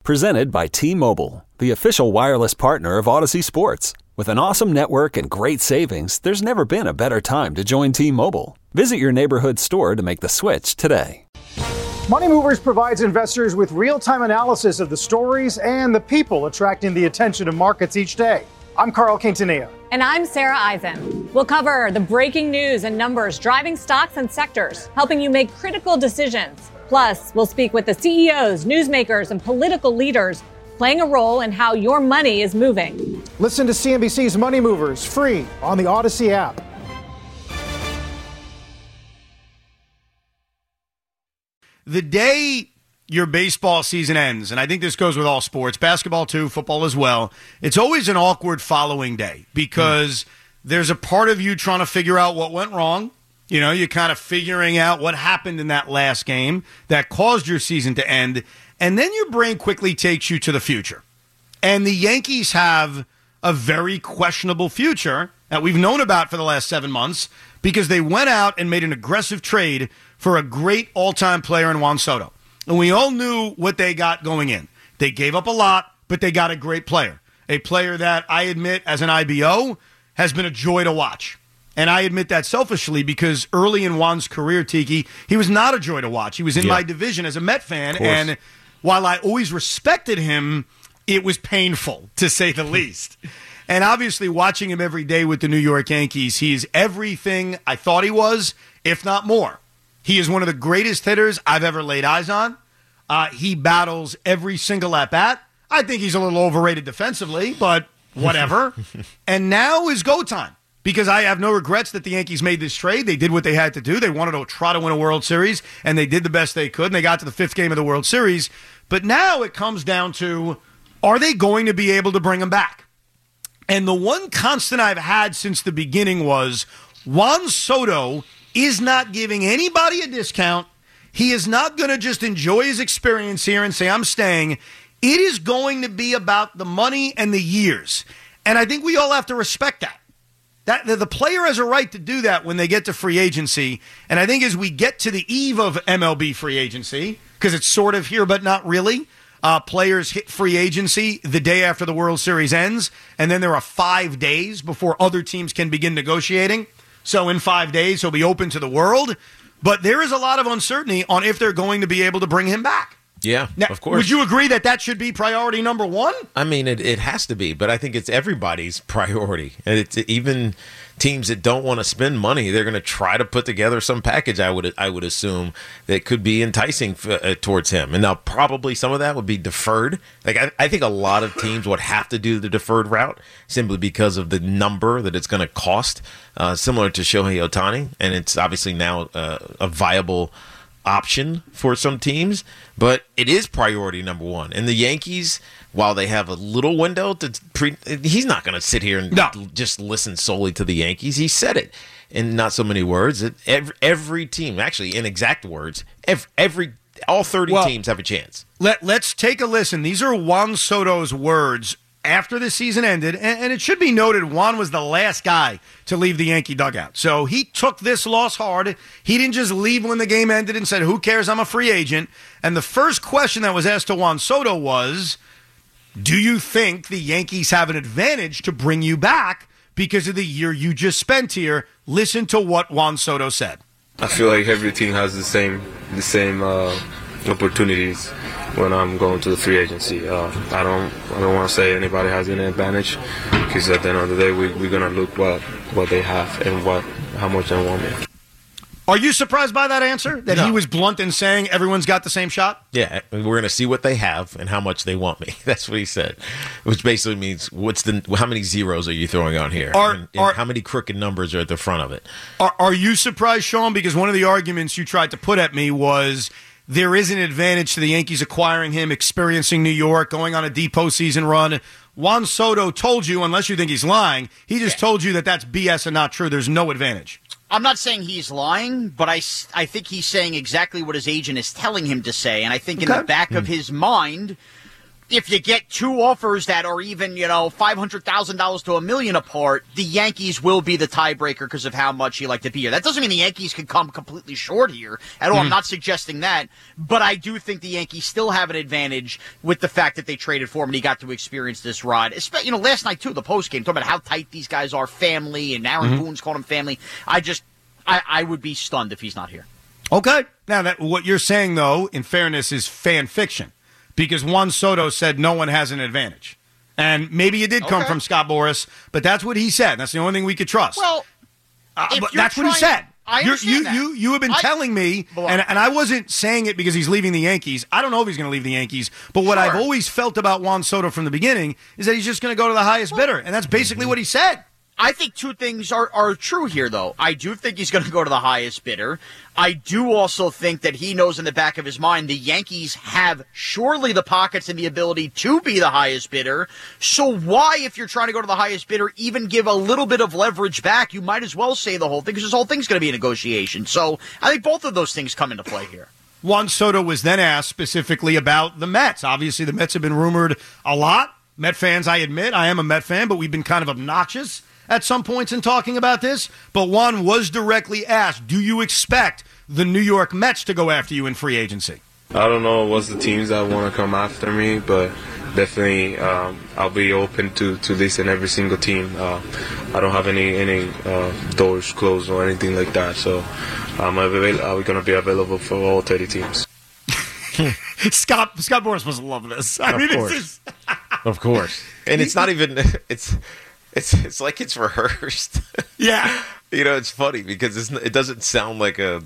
Presented by T-Mobile, the official wireless partner of Odyssey Sports. With an awesome network and great savings, there's never been a better time to join T-Mobile. Visit your neighborhood store to make the switch today. Money Movers provides investors with real-time analysis of the stories and the people attracting the attention of markets each day. I'm Carl Quintanilla. And I'm Sarah Eisen. We'll cover the breaking news and numbers driving stocks and sectors, helping you make critical decisions. Plus, we'll speak with the CEOs, newsmakers, and political leaders playing a role in how your money is moving. Listen to CNBC's Money Movers free on the Odyssey app. The day your baseball season ends, and I think this goes with all sports, basketball too, football as well, it's always an awkward following day because there's a part of you trying to figure out what went wrong. You know, you're kind of figuring out what happened in that last game that caused your season to end. And then your brain quickly takes you to the future. And the Yankees have a very questionable future that we've known about for the last 7 months because they went out and made an aggressive trade for a great all-time player in Juan Soto. And we all knew what they got going in. They gave up a lot, but they got a great player. A player that I admit as an IBO has been a joy to watch. And I admit that selfishly because early in Juan's career, Tiki, he was not a joy to watch. He was in my division as a Met fan. And while I always respected him, it was painful, to say the least. And obviously watching him every day with the New York Yankees, he is everything I thought he was, if not more. He is one of the greatest hitters I've ever laid eyes on. He battles every single at-bat. I think he's a little overrated defensively, but whatever. And now is go time. Because I have no regrets that the Yankees made this trade. They did what they had to do. They wanted to try to win a World Series, and they did the best they could, and they got to the 5th game of the World Series. But now it comes down to, are they going to be able to bring him back? And the one constant I've had since the beginning was Juan Soto is not giving anybody a discount. He is not going to just enjoy his experience here and say, I'm staying. It is going to be about the money and the years. And I think we all have to respect that. That the player has a right to do that when they get to free agency. And I think as we get to the eve of MLB free agency, because it's sort of here but not really, players hit free agency the day after the World Series ends, and then there are 5 days before other teams can begin negotiating. So in 5 days, he'll be open to the world. But there is a lot of uncertainty on if they're going to be able to bring him back. Yeah, now, of course. Would you agree that that should be priority number one? I mean, it has to be, but I think it's everybody's priority. And it's even teams that don't want to spend money, they're going to try to put together some package, I would assume, that could be enticing towards him. And now probably some of that would be deferred. Like I think a lot of teams would have to do the deferred route simply because of the number that it's going to cost, similar to Shohei Ohtani. And it's obviously now a viable option for some teams, but it is priority number one. And the Yankees, while they have a little window he's not going to sit here and just listen solely to the Yankees. He said it in not so many words. Every team, actually in exact words, all 30 teams have a chance. Let's take a listen. These are Juan Soto's words after the season ended, and it should be noted Juan was the last guy to leave the Yankee dugout. So he took this loss hard. He didn't just leave when the game ended and said, who cares, I'm a free agent. And the first question that was asked to Juan Soto was, do you think the Yankees have an advantage to bring you back because of the year you just spent here? Listen to what Juan Soto said. I feel like every team has the same opportunities when I'm going to the free agency. I don't want to say anybody has any advantage because at the end of the day we're gonna look what they have and how much they want me. Are you surprised by that answer? That he was blunt in saying everyone's got the same shot? Yeah, we're going to see what they have and how much they want me. That's what he said, which basically means how many zeros are you throwing on here? And how many crooked numbers are at the front of it? Are you surprised, Sean? Because one of the arguments you tried to put at me was there is an advantage to the Yankees acquiring him, experiencing New York, going on a deep postseason run. Juan Soto told you, unless you think he's lying, he just told you that that's BS and not true. There's no advantage. I'm not saying he's lying, but I think he's saying exactly what his agent is telling him to say. And I think in the back of his mind, if you get two offers that are even, $500,000 to $1 million apart, the Yankees will be the tiebreaker because of how much you like to be here. That doesn't mean the Yankees can come completely short here at all. I'm not suggesting that, but I do think the Yankees still have an advantage with the fact that they traded for him and he got to experience this ride. Last night too, the postgame talking about how tight these guys are, family, and Aaron Boone's called him family. I would be stunned if he's not here. Okay. Now, what you're saying, though, in fairness, is fan fiction. Because Juan Soto said no one has an advantage. And maybe it did come from Scott Boras, but that's what he said. That's the only thing we could trust. Well, but that's what he said. I understand that. You have been telling me, and I wasn't saying it because he's leaving the Yankees. I don't know if he's going to leave the Yankees, but what I've always felt about Juan Soto from the beginning is that he's just going to go to the highest bidder, and that's basically what he said. I think two things are true here, though. I do think he's going to go to the highest bidder. I do also think that he knows in the back of his mind the Yankees have surely the pockets and the ability to be the highest bidder. So why, if you're trying to go to the highest bidder, even give a little bit of leverage back? You might as well say the whole thing, because this whole thing's going to be a negotiation. So I think both of those things come into play here. Juan Soto was then asked specifically about the Mets. Obviously, the Mets have been rumored a lot. Met fans, I admit, I am a Met fan, but we've been kind of obnoxious at some points in talking about this. But Juan was directly asked, do you expect the New York Mets to go after you in free agency? I don't know what's the teams that want to come after me, but definitely I'll be open to listen every single team. I don't have any doors closed or anything like that, so I'm going to be available for all 30 teams. Scott Boras must love this. Of course. And it's not even it's like it's rehearsed. Yeah. It's funny because it doesn't sound like I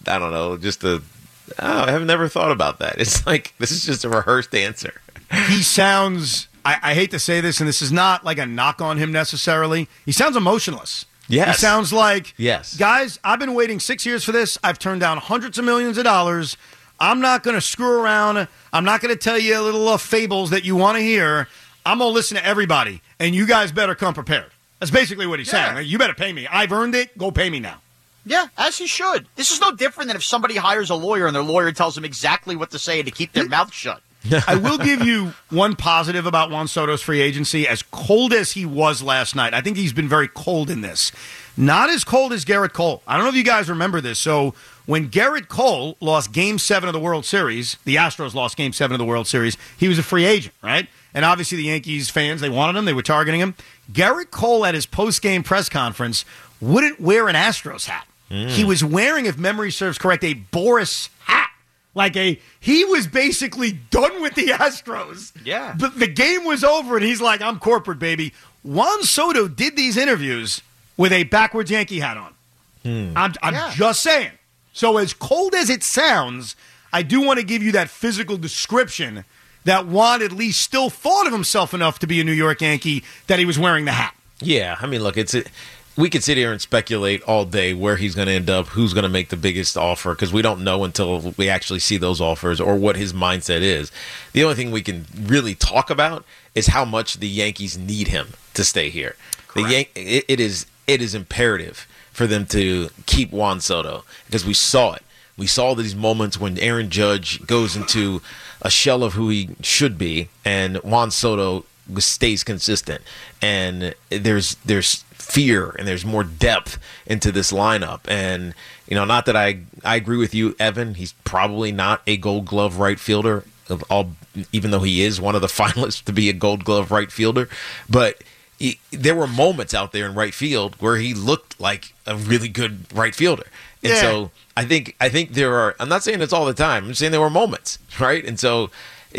have never thought about that. It's like this is just a rehearsed answer. He sounds, I hate to say this, and this is not like a knock on him necessarily. He sounds emotionless. Yes. He sounds like, yes, guys, I've been waiting 6 years for this. I've turned down hundreds of millions of dollars. I'm not going to screw around. I'm not going to tell you little fables that you want to hear. I'm going to listen to everybody, and you guys better come prepared. That's basically what he's saying. Like, you better pay me. I've earned it. Go pay me now. Yeah, as he should. This is no different than if somebody hires a lawyer and their lawyer tells them exactly what to say to keep their mouth shut. I will give you one positive about Juan Soto's free agency. As cold as he was last night, I think he's been very cold in this. Not as cold as Garrett Cole. I don't know if you guys remember this. So when Garrett Cole lost Game 7 of the World Series, the Astros lost Game 7 of the World Series, he was a free agent, right? And obviously the Yankees fans, they wanted him. They were targeting him. Garrett Cole at his post-game press conference wouldn't wear an Astros hat. He was wearing, if memory serves correct, a Boras hat. He was basically done with the Astros. Yeah. But the game was over, and he's like, I'm corporate, baby. Juan Soto did these interviews with a backwards Yankee hat on. I'm just saying. So as cold as it sounds, I do want to give you that physical description that Juan at least still thought of himself enough to be a New York Yankee that he was wearing the hat. Yeah, I mean, look, we could sit here and speculate all day where he's going to end up, who's going to make the biggest offer, because we don't know until we actually see those offers or what his mindset is. The only thing we can really talk about is how much the Yankees need him to stay here. It is imperative for them to keep Juan Soto because we saw it. We saw these moments when Aaron Judge goes into a shell of who he should be, and Juan Soto stays consistent. And there's fear and there's more depth into this lineup. And not that I agree with you, Evan. He's probably not a Gold Glove right fielder, even though he is one of the finalists to be a Gold Glove right fielder. But there were moments out there in right field where he looked like a really good right fielder. And so I think there are. I'm not saying it's all the time. I'm saying there were moments, right? And so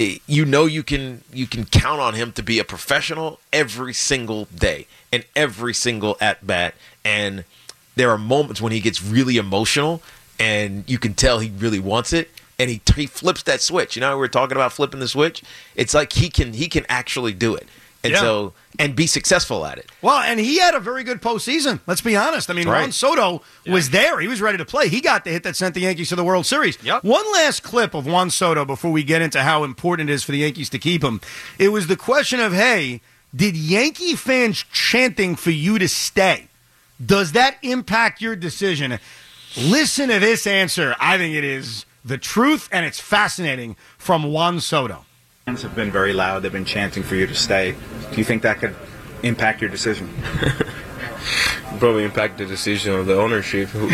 you can count on him to be a professional every single day and every single at bat. And there are moments when he gets really emotional, and you can tell he really wants it, and he flips that switch. We were talking about flipping the switch. It's like he can actually do it. And be successful at it. Well, and he had a very good postseason. Let's be honest. I mean, Juan Soto was there. He was ready to play. He got the hit that sent the Yankees to the World Series. Yep. One last clip of Juan Soto before we get into how important it is for the Yankees to keep him. It was the question of, hey, did Yankee fans chanting for you to stay? Does that impact your decision? Listen to this answer. I think it is the truth, and it's fascinating from Juan Soto. Fans have been very loud. They've been chanting for you to stay. Do you think that could impact your decision? Probably impact the decision of the ownership. We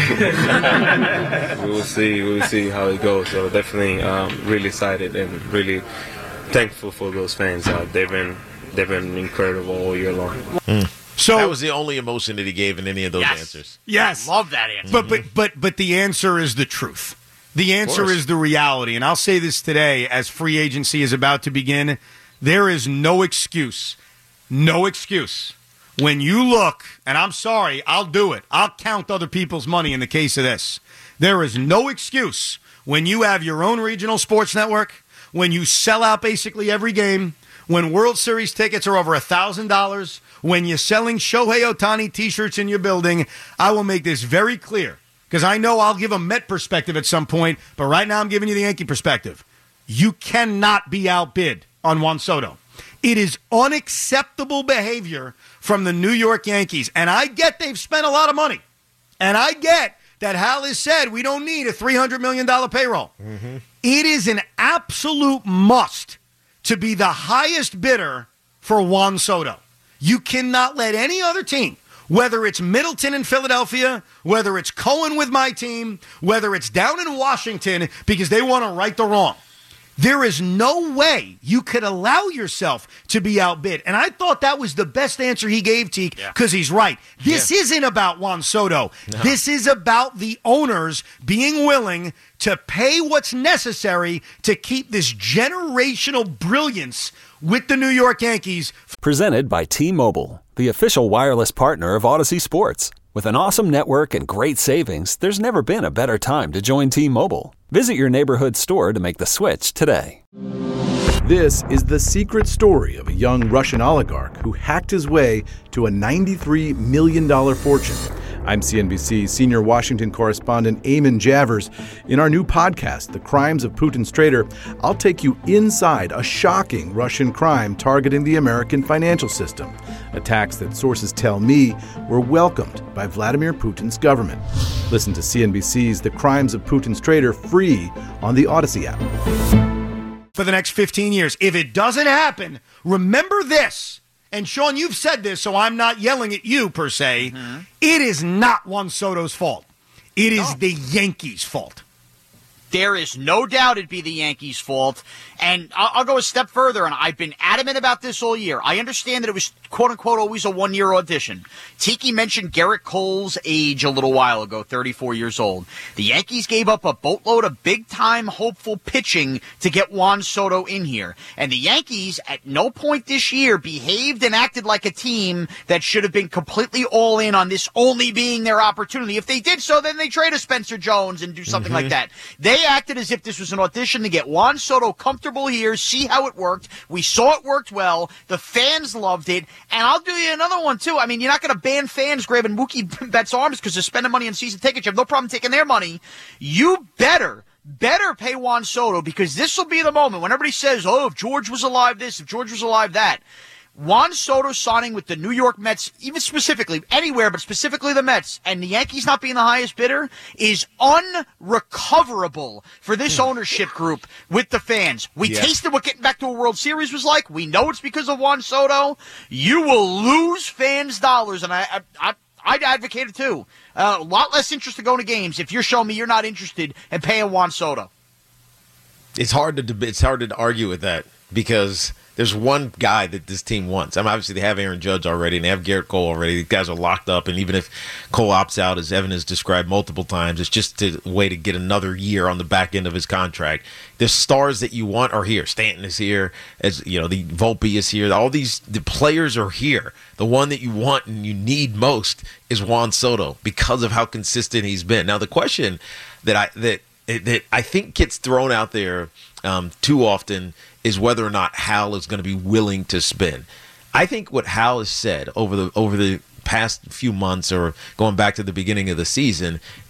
will see. We will see how it goes. So definitely really excited and really thankful for those fans. They've been incredible all year long. So that was the only emotion that he gave in any of those answers. Yes, love that answer. But the answer is the truth. The answer is the reality. And I'll say this today, as free agency is about to begin, there is no excuse. No excuse. When you look, and I'm sorry, I'll do it. I'll count other people's money in the case of this. There is no excuse when you have your own regional sports network, when you sell out basically every game, when World Series tickets are over $1,000, when you're selling Shohei Ohtani T-shirts in your building. I will make this very clear, because I know I'll give a Met perspective at some point, but right now I'm giving you the Yankee perspective. You cannot be outbid on Juan Soto. It is unacceptable behavior from the New York Yankees. And I get they've spent a lot of money. And I get that Hal has said we don't need a $300 million payroll. Mm-hmm. It is an absolute must to be the highest bidder for Juan Soto. You cannot let any other team, whether it's Middleton in Philadelphia, whether it's Cohen with my team, whether it's down in Washington because they want to right the wrong. There is no way you could allow yourself to be outbid. And I thought that was the best answer he gave, Teak, because he's right. This isn't about Juan Soto. No. This is about the owners being willing to pay what's necessary to keep this generational brilliance with the New York Yankees. Presented by T-Mobile, the official wireless partner of Odyssey Sports. With an awesome network and great savings, there's never been a better time to join T-Mobile. Visit your neighborhood store to make the switch today. This is the secret story of a young Russian oligarch who hacked his way to a $93 million fortune. I'm CNBC senior Washington correspondent Eamon Javers. In our new podcast, The Crimes of Putin's Traitor, I'll take you inside a shocking Russian crime targeting the American financial system. Attacks that sources tell me were welcomed by Vladimir Putin's government. Listen to CNBC's The Crimes of Putin's Traitor free on the Odyssey app. For the next 15 years. If it doesn't happen, remember this. And Sean, you've said this, so I'm not yelling at you per se. Mm-hmm. It is not Juan Soto's fault. It is the Yankees' fault. There is no doubt it'd be the Yankees' fault. And I'll go a step further, and I've been adamant about this all year. I understand that it was, quote-unquote, always a one-year audition. Tiki mentioned Garrett Cole's age a little while ago, 34 years old. The Yankees gave up a boatload of big-time hopeful pitching to get Juan Soto in here. And the Yankees, at no point this year, behaved and acted like a team that should have been completely all in on this only being their opportunity. If they did so, then they trade a Spencer Jones and do something like that. They acted as if this was an audition to get Juan Soto comfortable here, see how it worked. We saw it worked well. The fans loved it. And I'll do you another one, too. I mean, you're not going to ban fans grabbing Mookie Betts' arms because they're spending money on season tickets. You have no problem taking their money. You better pay Juan Soto, because this will be the moment when everybody says, oh, if George was alive this, if George was alive that. Juan Soto signing with the New York Mets, even specifically, anywhere, but specifically the Mets, and the Yankees not being the highest bidder, is unrecoverable for this ownership group with the fans. We tasted what getting back to a World Series was like. We know it's because of Juan Soto. You will lose fans' dollars, and I'd advocate it too. A lot less interest to go to games if you're showing me you're not interested in paying Juan Soto. It's hard to argue with that, because there's one guy that this team wants. I mean, obviously, they have Aaron Judge already, and they have Garrett Cole already. These guys are locked up, and even if Cole opts out, as Evan has described multiple times, it's just a way to get another year on the back end of his contract. The stars that you want are here. Stanton is here. As you know, the Volpe is here. All the players are here. The one that you want and you need most is Juan Soto, because of how consistent he's been. Now, the question that I think gets thrown out there too often is whether or not Hal is going to be willing to spend. I think what Hal has said over the past few months, or going back to the beginning of the season,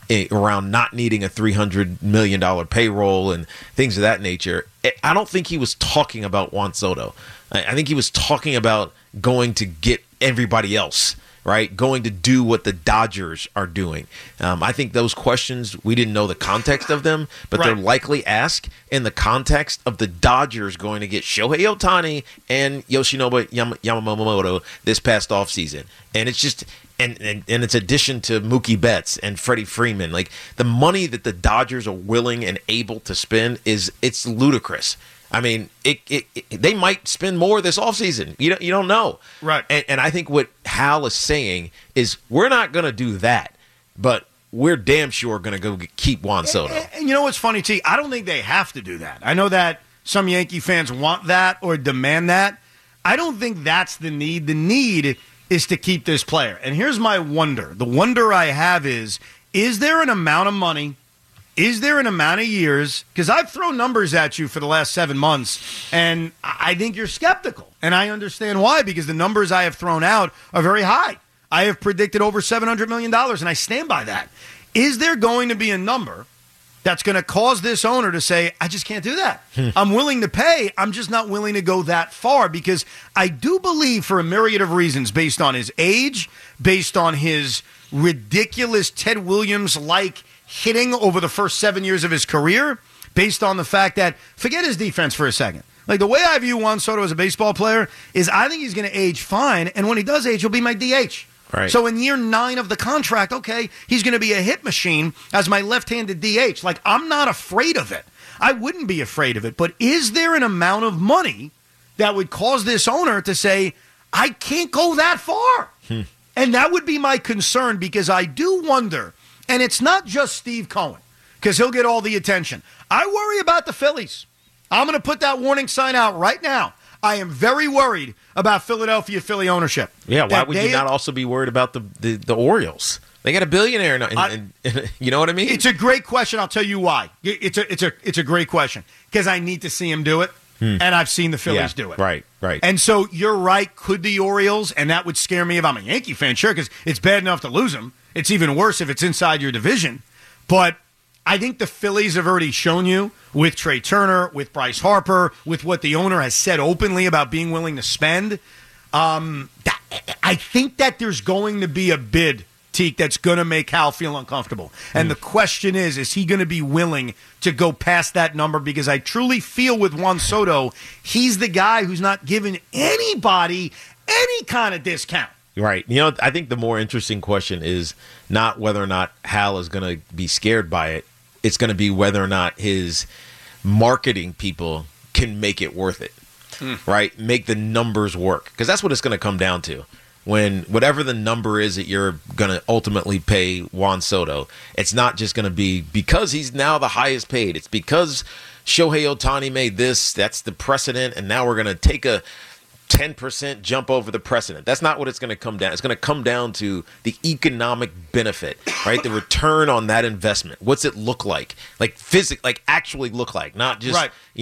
around not needing a $300 million payroll and things of that nature. I don't think he was talking about Juan Soto. I think he was talking about going to get everybody else, right? Going to do what the Dodgers are doing. I think those questions, we didn't know the context of them, but they're likely asked in the context of the Dodgers going to get Shohei Ohtani and Yoshinobu Yamamoto this past offseason. And it's just... And it's addition to Mookie Betts and Freddie Freeman. Like, the money that the Dodgers are willing and able to spend it's ludicrous. I mean, they might spend more this offseason. You don't know. Right. And I think what Hal is saying is we're not going to do that, but we're damn sure going to go keep Juan Soto. And you know what's funny, T? I don't think they have to do that. I know that some Yankee fans want that or demand that. I don't think that's the need. The need is to keep this player. And here's my wonder. The wonder I have is there an amount of money? Is there an amount of years? Because I've thrown numbers at you for the last 7 months, and I think you're skeptical. And I understand why, because the numbers I have thrown out are very high. I have predicted over $700 million, and I stand by that. Is there going to be a number that's going to cause this owner to say, I just can't do that? I'm willing to pay. I'm just not willing to go that far, because I do believe, for a myriad of reasons, based on his age, based on his ridiculous Ted Williams-like hitting over the first 7 years of his career, based on the fact that, forget his defense for a second. Like, the way I view Juan Soto as a baseball player is I think he's going to age fine, and when he does age, he'll be my DH. Right. So in year 9 of the contract, okay, he's going to be a hit machine as my left-handed DH. Like, I'm not afraid of it. I wouldn't be afraid of it. But is there an amount of money that would cause this owner to say, I can't go that far? And that would be my concern, because I do wonder, and it's not just Steve Cohen, because he'll get all the attention. I worry about the Phillies. I'm going to put that warning sign out right now. I am very worried about Philadelphia Philly ownership. Yeah, why would you not also be worried about the Orioles? They got a billionaire, and you know what I mean? It's a great question. I'll tell you why. It's a great question, because I need to see him do it, and I've seen the Phillies do it. Right. And so you're right. Could the Orioles, and that would scare me if I'm a Yankee fan, sure, because it's bad enough to lose them. It's even worse if it's inside your division. But I think the Phillies have already shown you, with Trey Turner, with Bryce Harper, with what the owner has said openly about being willing to spend. I think that there's going to be a bid, Teak, that's going to make Hal feel uncomfortable. And the question is he going to be willing to go past that number? Because I truly feel with Juan Soto, he's the guy who's not giving anybody any kind of discount. Right. I think the more interesting question is not whether or not Hal is going to be scared by it. It's going to be whether or not his marketing people can make it worth it, right? Make the numbers work, because that's what it's going to come down to. When whatever the number is that you're going to ultimately pay Juan Soto, it's not just going to be because he's now the highest paid. It's because Shohei Ohtani made this. That's the precedent, and now we're going to take a 10% jump over the precedent. That's not what it's going to come down. It's going to come down to the economic benefit, right? The return on that investment. What's it look like? Like actually look like, not just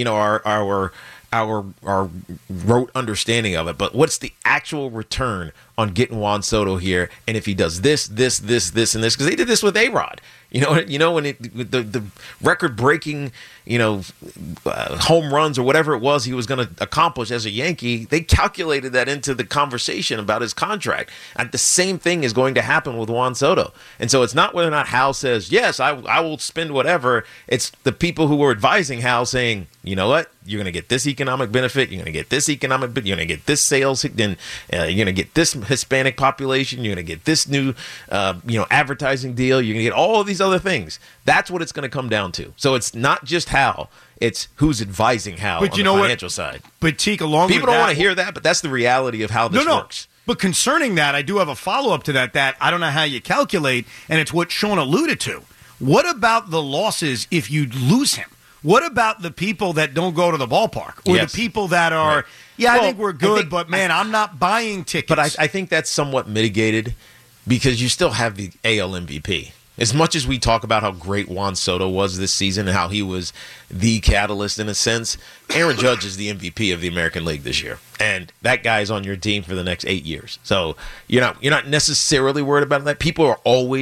our rote understanding of it, but what's the actual return on getting Juan Soto here? And if he does this, and this, because they did this with A-Rod. When the record-breaking, home runs or whatever it was he was going to accomplish as a Yankee, they calculated that into the conversation about his contract. And the same thing is going to happen with Juan Soto. And so it's not whether or not Hal says, yes, I will spend whatever. It's the people who were advising Hal saying, you know what? You're going to get this economic benefit. You're going to get this economic benefit. You're going to get this sales. Then you're going to get this Hispanic population. You're going to get this new, advertising deal. You're going to get all of these other things. That's what it's going to come down to. So it's not just Hal. It's who's advising Hal on the financial side. But Teak, along with that, people don't want to hear that, but that's the reality of how this works. But concerning that, I do have a follow-up to that I don't know how you calculate, and it's what Sean alluded to. What about the losses if you lose him? What about the people that don't go to the ballpark? Or the people that are, I think we're good, but man, I'm not buying tickets. But I think that's somewhat mitigated because you still have the AL MVP. As much as we talk about how great Juan Soto was this season and how he was the catalyst in a sense, Aaron Judge is the MVP of the American League this year. And that guy's on your team for the next 8 years. So you're not necessarily worried about that. People are always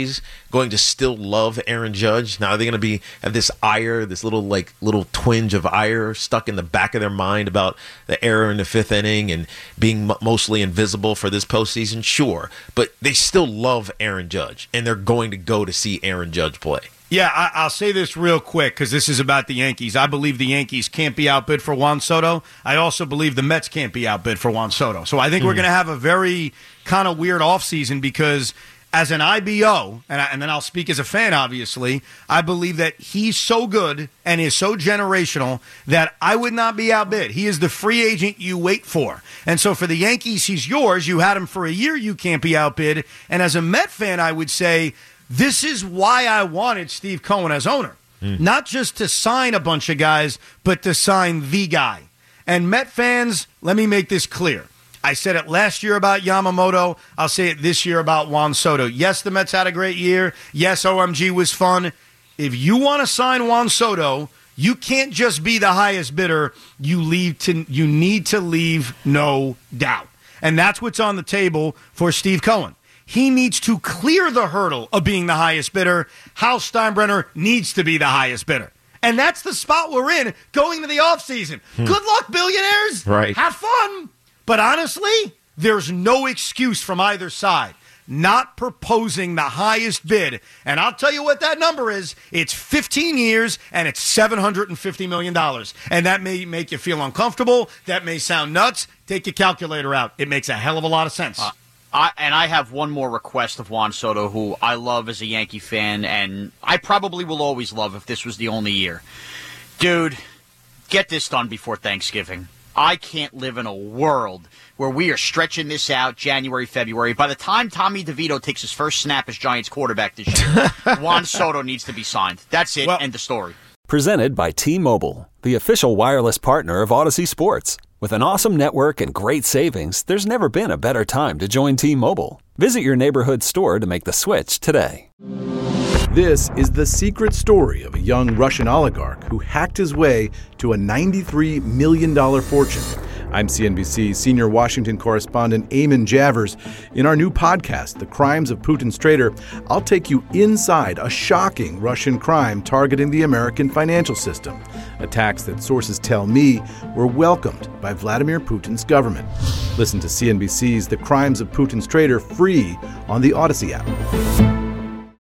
going to still love Aaron Judge? Now, are they going to have this ire, this little twinge of ire stuck in the back of their mind about the error in the fifth inning and being mostly invisible for this postseason? Sure, but they still love Aaron Judge, and they're going to go to see Aaron Judge play. Yeah, I'll say this real quick because this is about the Yankees. I believe the Yankees can't be outbid for Juan Soto. I also believe the Mets can't be outbid for Juan Soto. So I think we're going to have a very kind of weird offseason because as an IBO, and then I'll speak as a fan, obviously, I believe that he's so good and is so generational that I would not be outbid. He is the free agent you wait for. And so for the Yankees, he's yours. You had him for a year. You can't be outbid. And as a Met fan, I would say, this is why I wanted Steve Cohen as owner. Not just to sign a bunch of guys, but to sign the guy. And Met fans, let me make this clear. I said it last year about Yamamoto. I'll say it this year about Juan Soto. Yes, the Mets had a great year. Yes, OMG was fun. If you want to sign Juan Soto, you can't just be the highest bidder. You need to leave no doubt. And that's what's on the table for Steve Cohen. He needs to clear the hurdle of being the highest bidder. Hal Steinbrenner needs to be the highest bidder. And that's the spot we're in going to the offseason. Good luck, billionaires. Right. Have fun. But honestly, there's no excuse from either side not proposing the highest bid. And I'll tell you what that number is. It's 15 years, and it's $750 million. And that may make you feel uncomfortable. That may sound nuts. Take your calculator out. It makes a hell of a lot of sense. I have one more request of Juan Soto, who I love as a Yankee fan, and I probably will always love if this was the only year. Dude, get this done before Thanksgiving. I can't live in a world where we are stretching this out January, February. By the time Tommy DeVito takes his first snap as Giants quarterback this year, Juan Soto needs to be signed. That's it. End of story. Presented by T-Mobile, the official wireless partner of Odyssey Sports. With an awesome network and great savings, there's never been a better time to join T-Mobile. Visit your neighborhood store to make the switch today. This is the secret story of a young Russian oligarch who hacked his way to a $93 million fortune. I'm CNBC senior Washington correspondent Eamon Javers. In our new podcast, The Crimes of Putin's Traitor, I'll take you inside a shocking Russian crime targeting the American financial system. Attacks that sources tell me were welcomed by Vladimir Putin's government. Listen to CNBC's The Crimes of Putin's Traitor free on the Odyssey app.